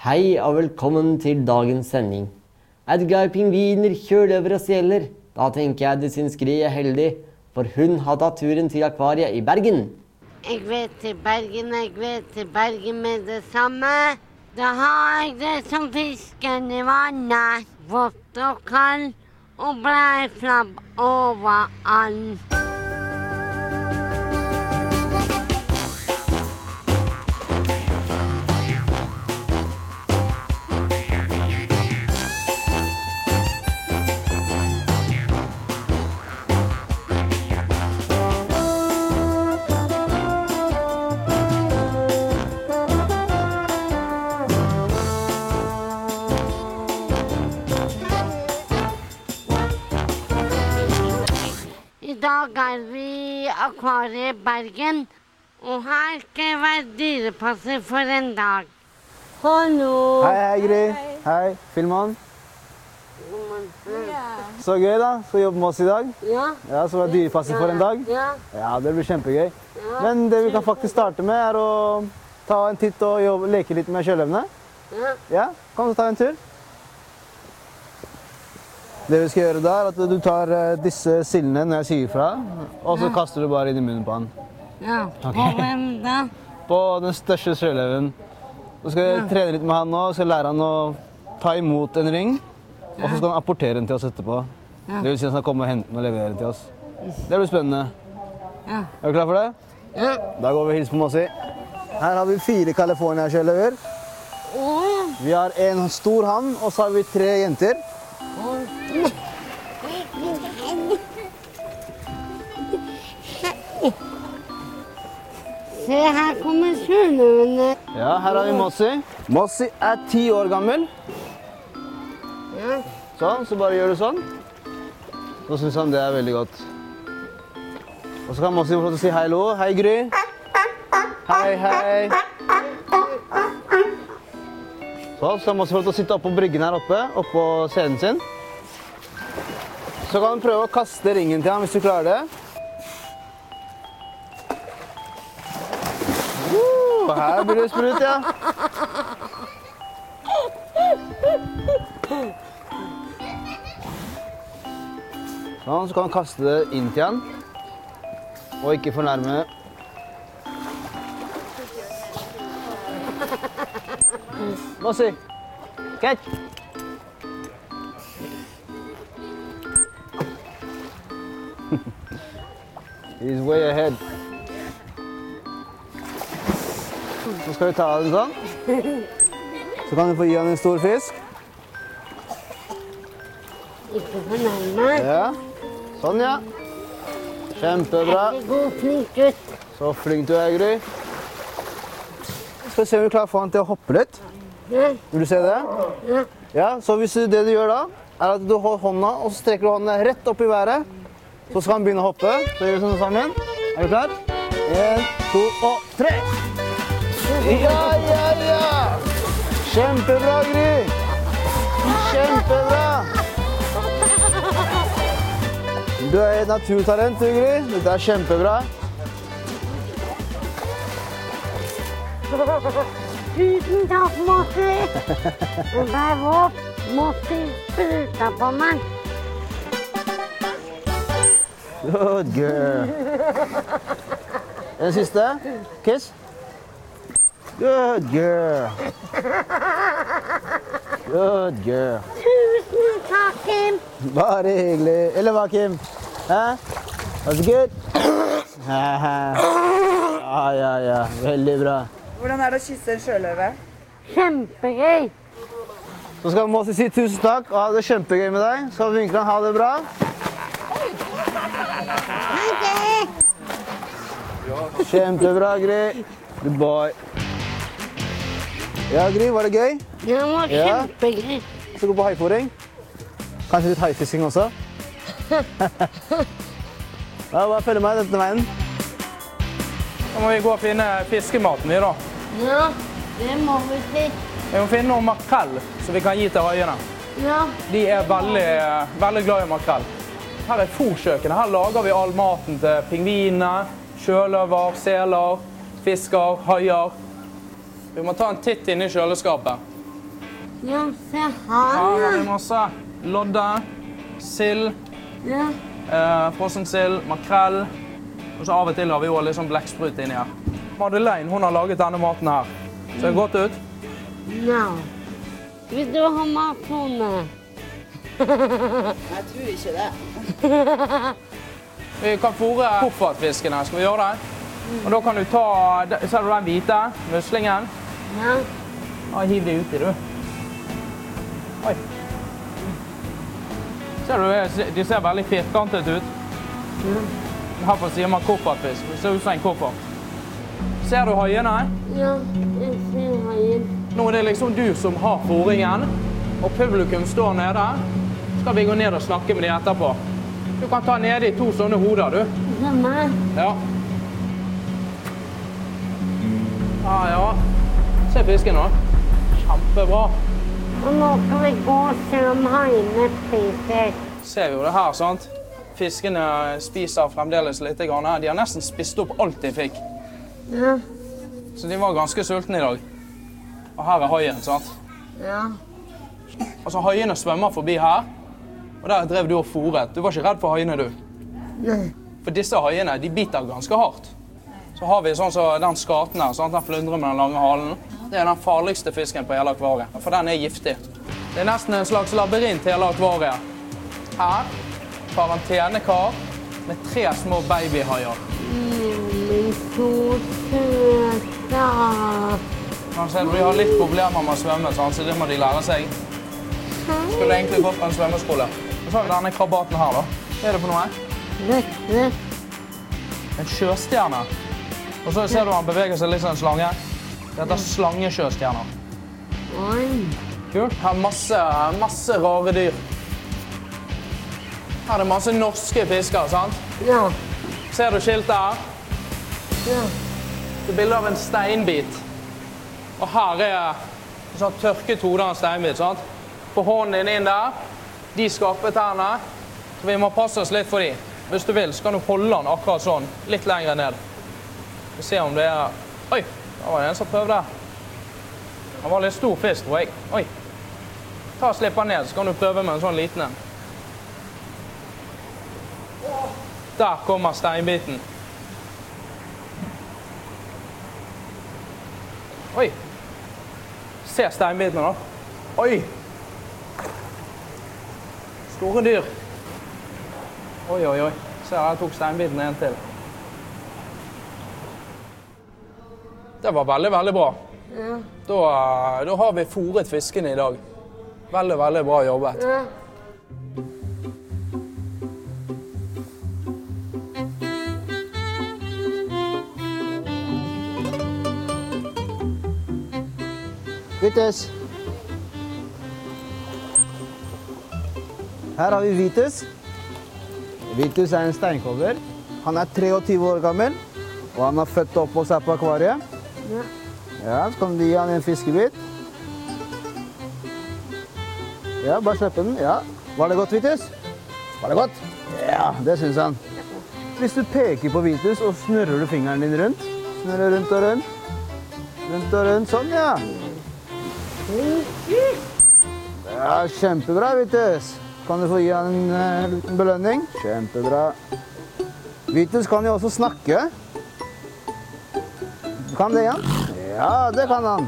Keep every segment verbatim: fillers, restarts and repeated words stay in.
Hei og velkommen til dagens sending. Er du glad i pingviner, kjøløver og seler? Da tenker jeg du synes Gry er heldig, for hun har tatt turen til akvariet i Bergen. Jeg vet til Bergen, jeg vet til Bergen med det samme. Da har jeg det som fisken i vannet, vått og kald, og blæflabb overalt. I dag er vi i akvariet Bergen, og her skal jeg være dyrepasser for en dag. Hallo! Hei, hei, Gry. Hei, Filman. Så gøy da, skal jobbe med oss i dag. Ja. Ja, så være dyrepasser for en dag. Ja. Ja, det blir kjempegøy. Men det vi kan faktisk starte med er å ta en titt og jobbe, leke litt med kjøløvene. Ja. Ja, kom og ta en tur. Det vi skal gjøre da er at du tar disse sildene når jeg sier fra, og så kaster du bare inn i munnen på han. Ja, på Ok. hvem da? På den største sjøløven. Så skal jeg trene litt med han nå, så lære han å ta imot en ring, og så skal han apportere den til oss etterpå. Ja. Det vil si at han skal komme og hente den og levere den til oss. Det blir spennende. Ja. Er du klar for det? Ja. Da går vi og hilser på Mossi. Her har vi fire California-sjøløver. Åh. Vi har en stor hann, og så har vi tre jenter. Se, her kommer sjøløvene. Ja, her har vi Mossi. Mossi er ti år gammel. Ja. Sånn, så bare gjør du sånn. Så synes han det er veldig godt. Og så kan Mossi få lov til å si hei, hallo. Hei, Gry. Hei, hei. Så skal Mossi få lov til å sitte oppe på bryggen her oppe, oppe på scenen sin. Så kan du prøve å kaste ringen til han hvis du klarer det. Uh, her blir det sprut, ja. Sånn, så kan du kaste det inn til han, og ikke fornærme. Mossi, catch! He's way ahead. Så skal vi ta den sånn. Så kan du få gi han en stor fisk. Ikke fornærme. Ja, sånn ja. Kjempebra. Er det god, flink gutt? Så flink du er, Gry. Skal vi se om vi klarer å få han til å hoppe litt. Ja. Vil du se det? Ja. Ja, så hvis du, det du gjør da, er at du holder hånda, og så strekker du hånda rett opp i været. Så skal han begynne å hoppe. Så gjør vi sånn sammen. Er du klar? En, to og tre. Ja, ja, ja! Kjempebra, Gry! Kjempebra! Du er et naturtalent, du, Gry. Dette er kjempebra. Tusen takk, Mossi. Og der var Mossi spruta på meg. Good girl. Den siste. Kiss. Good girl. Good girl. Tusen takk, Kim. Bare hyggelig. Eller hva, Kim? Hæ? Was it good? Haha. Ja, ja, ja. Veldig bra. Hvordan er det å kysse en sjøløve? Kjempegøy. Så skal Mossi si tusen takk og ha det kjempegøy med deg. Så vinker han ha det bra. Kjempebra, Gry. Good boy. Ja, Gry, var det gøy? Det var Ja. kjempegøy. Så gå på haiforing. Kanskje litt haifisking også. Ja, bare følg meg denne veien. Da må vi gå og finne fiskematen vi da. Ja, det må vi si. Vi må finne noe makrell som vi kan gi til haiene. Ja. De er veldig, veldig glad i makrell. Her er fôrkjøkkenet. Her lager vi all maten til pingviner, sjøløver, seler, fisker, haier. Vi må ta en titt inn i kjøleskapet. Ja, se Her her, har vi ja. masse lodde, sild, Ja, eh, frossen sild, makrell. Og så av og til har vi jo litt sånn blekksprut inni her. Madeleine, hun har laget denne maten her. Ser det godt ut? ja. Vil du ha matrone? Jeg tror ikke det. Vi kan fôre koffertfisken her. Skal vi gjøre det? Og da kan du ta, ser du den hvite muslingen? Ja. Ja, hiv det uti, du. Oi. Ser du, de ser veldig firkantet ut. Herfor sier man koffertfisk. Det ser ut som en koffert. Ser du høyene? Ja, jeg ser haien. Nå er det liksom du som har fôringen, og publikum står nede. Skal vi gå ned og snakke med de etterpå. Du kan ta nede i to sånne hoder, du. Se meg. Ja. Ja, ja. Se fisken nå. Kjempebra. Og nå kan vi gå og se om haiene spiser. Ser jo det her, sant? Fiskene spiser fremdeles litt. De har nesten spist opp alt de fikk. Ja, Så de var ganske sultne i dag. Og her er haien, sant? ja. Altså, haiene svømmer forbi her, og der drev du og fôret. Du var ikke redd for haiene, du. Nei. For disse haiene, de biter ganske hardt. Så har vi sånn så den skaten her, sant? Den flundrer med den lange halen. Det er den farligste fisken på hele akvariet, for den er giftig. Det er nesten en slags labyrint hele akvariet. Her, karantenekar med tre små babyhaier. Men så søte. Altså, de har litt problemer med å svømme, sant? Så det må de lære seg. Skulle egentlig gått på en svømmeskole. Og så har vi denne krabaten her, da. Hva er det for noe? Dette. En sjøstjerne. Og så ser du han beveger seg litt som en slange. Dette er slangesjøstjerner. Oi. Kult. Her er masse, masse rare dyr. Her er det masse norske fisker, sant? Ja. Ser du skiltet her? Ja. Det er bilde av en steinbit. Og her er en sånn tørket hode av en steinbit, sant? På hånden din inn der, de skarpe tærne, så vi må passe oss litt for de. Hvis du vil, så kan du holde den akkurat sånn, litt lenger ned. Vi ser om det er... Oi, da var det en som prøvde. Han var litt stor fisk, tror jeg. Oi. Ta og slipp den ned, så kan du prøve med en sånn liten en. Der kommer steinbiten. Oi. Se steinbitene da. Oi. Store dyr. Oi, oi, oi. Se, jeg tok steinbiten en til. Det var veldig, veldig bra. Ja. Da, da har vi fôret fiskene i dag. Veldig, veldig bra jobbet. Ja. Vitus. Her har vi Vitus. Vitus er en steinkobber. Han er treogtyve år gammel, og han er født opp hos her på akvariet. Ja. Ja, så kan du gi han en fiskebit. Ja, bare slipp den. Ja. Var det godt, Vitus? Var det godt? Ja, det synes han. Hvis du peker på Vitus, og snurrer du fingeren din rundt. Snurrer rundt og rundt. Rundt og rundt, sånn, ja. Ja, kjempebra, Vitus. Kan du få gi han en uh, liten belønning? Kjempebra. Vitus kan jo også snakke. Kan det, ja? Ja, det kan han.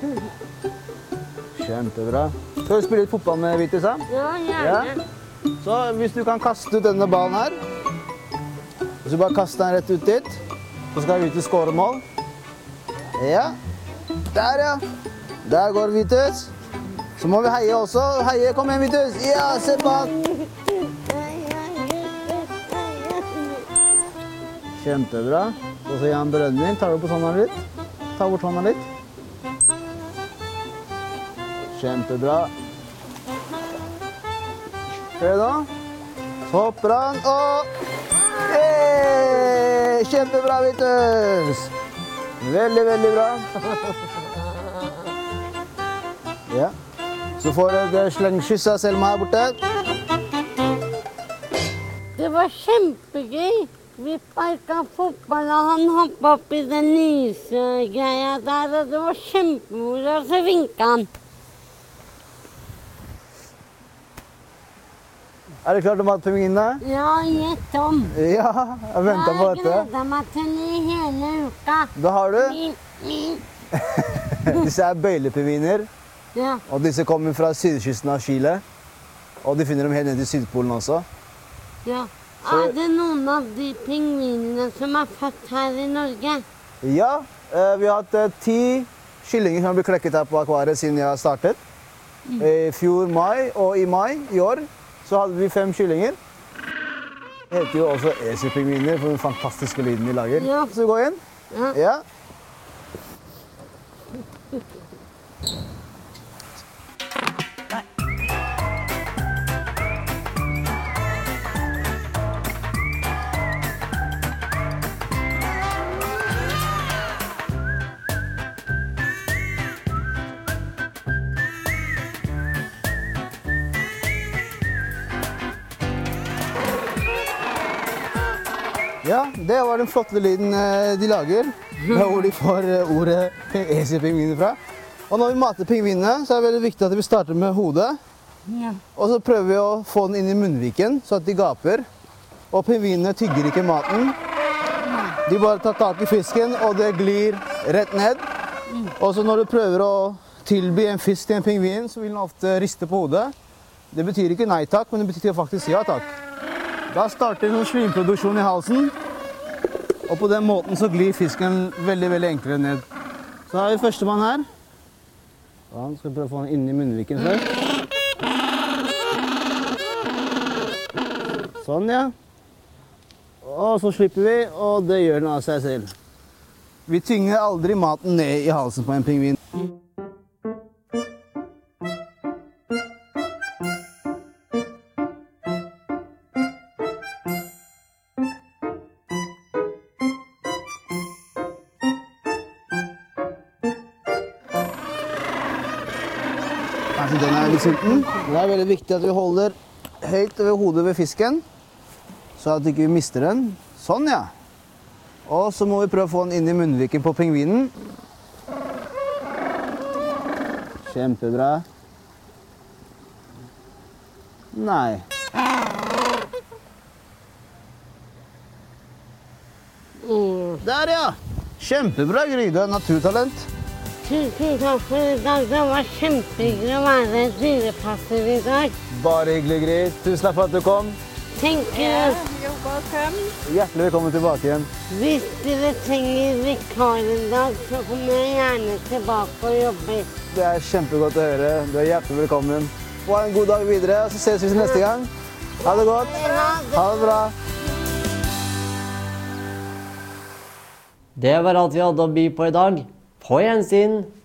Kjempebra. Skal du spille litt fotball med Vitus, ja? Ja, gjerne. Så hvis du kan kaste ut denne ballen her, hvis du bare kaster den rett ut dit, så skal Vitus skåre mål. Ja. Der, ja. Der går Vitus. Så må vi heie også. Heie, kom igjen, Vitus. Ja, se på han. Kjempebra. Og så gir han belønning. Tar du på hånda litt? Ta bort hånda litt. Kjempebra. Hør da. Så hopper han, og... Hey! Kjempebra, Vitus. Veldig, veldig bra. Ja. Så får du et slengskyss av Selma her borte. Det var kjempegøy. Vi sparket fotball, og han hoppet opp i den lysegreia der, og det var kjempemoro, og så vinket han. Er du klar til å mate pingvinene? Ja, gjett om. Ja, jeg ventet på Jeg dette. gleder meg til i hele uka. Da har du. Min, min. Disse er bøylepingviner, Ja. og disse kommer fra sydkysten av Chile. Og de finner dem helt ned til Sydpolen også. Ja. Er det noen av de pingvinene som er født her i Norge? Ja, eh, vi har hatt eh, ti kyllinger som har blitt klekket her på akvariet siden jeg har startet. I fjor mai og i mai i år så hadde vi fem kyllinger. Det heter jo også eselpingviner for den fantastiske lyden de lager. Ja. Så gå inn. Ja. Ja. Ja, det var den flotte lyden eh, de lager, hvor de får eh, ordet eselpingviner fra. Og når vi mater pingvinene, så er det veldig viktig at vi starter med hodet. Ja. Og så prøver vi å få den inn i munnviken, så at de gaper. Og pingvinene tygger ikke maten. De bare tar tak i fisken, og det glir rett ned. Og så når du prøver å tilby en fisk til en pingvin, så vil den ofte riste på hodet. Det betyr ikke nei takk, men det betyr faktisk ja takk. Da starter en slimproduksjon i halsen, og på den måten så glir fisken veldig, veldig enklere ned. Så har vi førstemann her. Ja, skal vi prøve å få den inn i munnviken først. Sånn, ja. Og så slipper vi, og det gjør den av seg selv. Vi tynger aldri maten ned i halsen på en pingvin. Kanskje den er litt sulten. Det er veldig viktig at vi holder høyt over hodet ved fisken, så at vi ikke mister den. Sånn, ja. Og så må vi prøve å få den inn i munnviken på pingvinen. Kjempebra. Nei. Der, ja. Kjempebra, Gry. Du er naturtalent. Tusen takk for i dag. Det var kjempehyggelig å være dyrepasser i dag. Bare hyggelig, Gry. Tusen takk for at du kom. Thank you. You're welcome. Hjertelig velkommen tilbake igjen. Hvis dere trenger vikar en dag, så kommer jeg gjerne tilbake og jobber. Det er kjempegodt å høre. Du er hjertelig velkommen. Ha en god dag videre, og så ses vi neste gang. Ha det godt. Ha det bra. Det var alt vi hadde å by på i dag. På gjensyn!